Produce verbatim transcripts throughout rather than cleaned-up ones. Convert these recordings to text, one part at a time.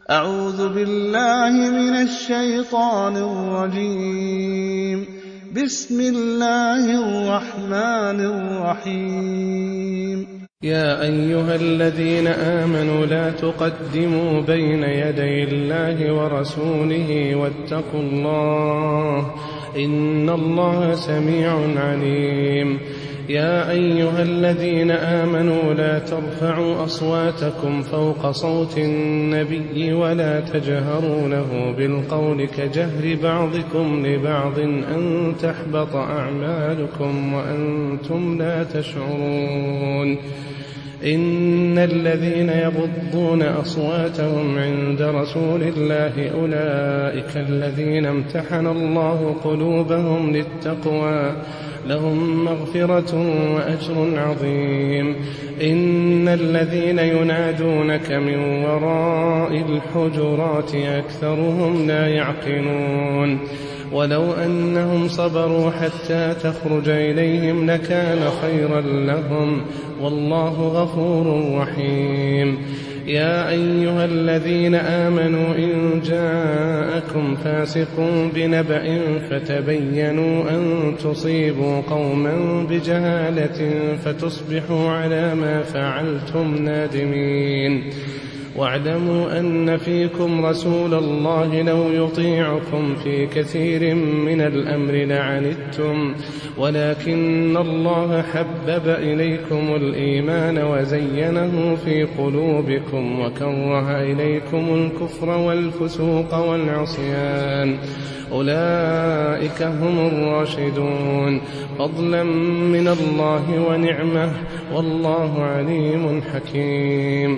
أعوذ بالله من الشيطان الرجيم. بسم الله الرحمن الرحيم. يا أيها الذين آمنوا لا تقدموا بين يدي الله ورسوله واتقوا الله إن الله سميع عليم. يا أيها الذين آمنوا لا ترفعوا أصواتكم فوق صوت النبي ولا تجهروا له بالقول كجهر بعضكم لبعض أن تحبط أعمالكم وأنتم لا تشعرون. إن الذين يغضون أصواتهم عند رسول الله أولئك الذين امتحن الله قلوبهم للتقوى لهم مغفرة وأجر عظيم. إن الذين ينادونك من وراء الحجرات أكثرهم لا يعقلون. ولو أنهم صبروا حتى تخرج إليهم لكان خيرا لهم والله غفور رحيم. يا أيها الذين آمنوا إن جاءكم فاسق بنبأ فتبينوا أن تصيبوا قوما بجهالة فتصبحوا على ما فعلتم نادمين. واعلموا أن فيكم رسول الله لو يطيعكم في كثير من الأمر لعنتم ولكن الله حبب إليكم الإيمان وزينه في قلوبكم وكره إليكم الكفر والفسوق والعصيان أولئك هم الراشدون فضلا من الله ونعمه والله عليم حكيم.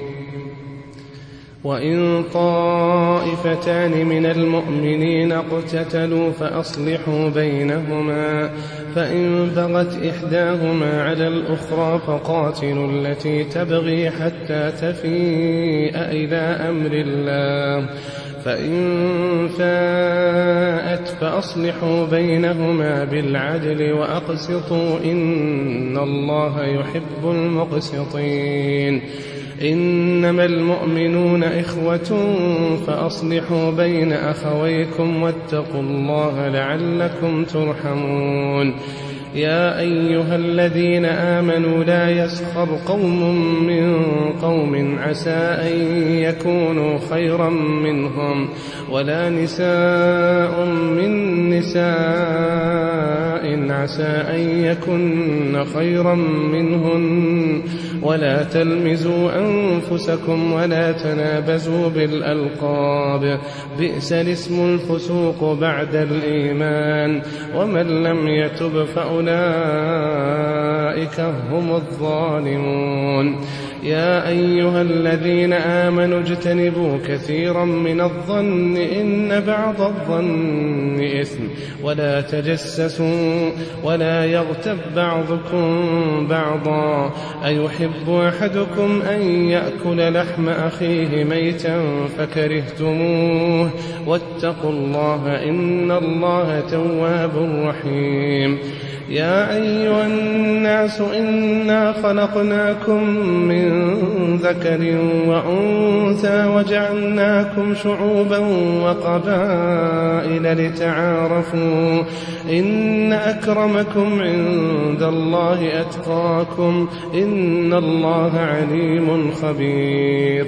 وإن طائفتان من المؤمنين اقتتلوا فأصلحوا بينهما فإن بغت إحداهما على الأخرى فقاتلوا التي تبغي حتى تفيء إلى أمر الله فإن فاءت فأصلحوا بينهما بالعدل وأقسطوا إن الله يحب المقسطين. إنما المؤمنون إخوة فأصلحوا بين أخويكم واتقوا الله لعلكم ترحمون. يا أيها الذين آمنوا لا يسخر قوم من قوم عسى أن يكونوا خيرا منهم ولا نساء من نساء عسى أن يكن خيرا منهن ولا تلمزوا أنفسكم ولا تنابزوا بالألقاب بئس الاسم الفسوق بعد الإيمان ومن لم يتب فأولئك هم الظالمون. يا أيها الذين آمنوا اجتنبوا كثيرا من الظن إن بعض الظن إثم ولا تجسسوا ولا يغتب بعضكم بعضا أيحب أحدكم أن يأكل لحم أخيه ميتا فكرهتموه واتقوا الله إن الله تواب رحيم. يا أيها الناس إنا خلقناكم من ذكر وأنثى وجعلناكم شعوبا وقبائل لتعارفوا إن أكرمكم عند الله أتقاكم إن الله عليم خبير.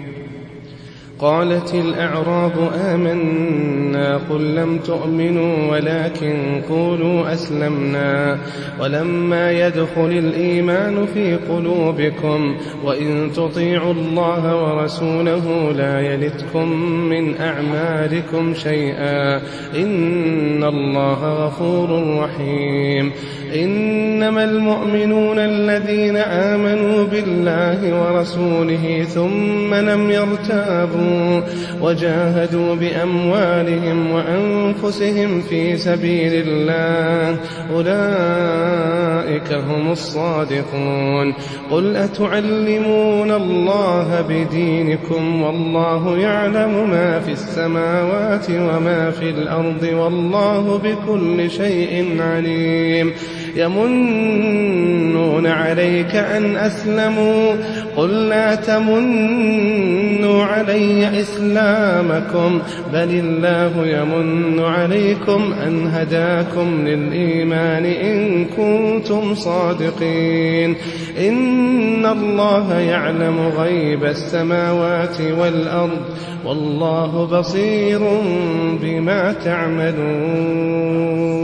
قالت الأعراب آمنا قل لم تؤمنوا ولكن قولوا أسلمنا ولما يدخل الإيمان في قلوبكم وإن تطيعوا الله ورسوله لا يلتكم من أعمالكم شيئا إن الله غفور رحيم. إنما المؤمنون الذين آمنوا بالله ورسوله ثم لم يرتابوا وجاهدوا بأموالهم وأنفسهم في سبيل الله أولئك هم الصادقون. قل أتعلمون الله بدينكم والله يعلم ما في السماوات وما في الأرض والله بكل شيء عليم. يمنون عليك أن أسلموا قل لا تمنوا علي إسلامكم بل الله يمن عليكم أن هداكم للإيمان إن كنتم صادقين إن الله يعلم غيب السماوات والأرض والله بصير بما تعملون.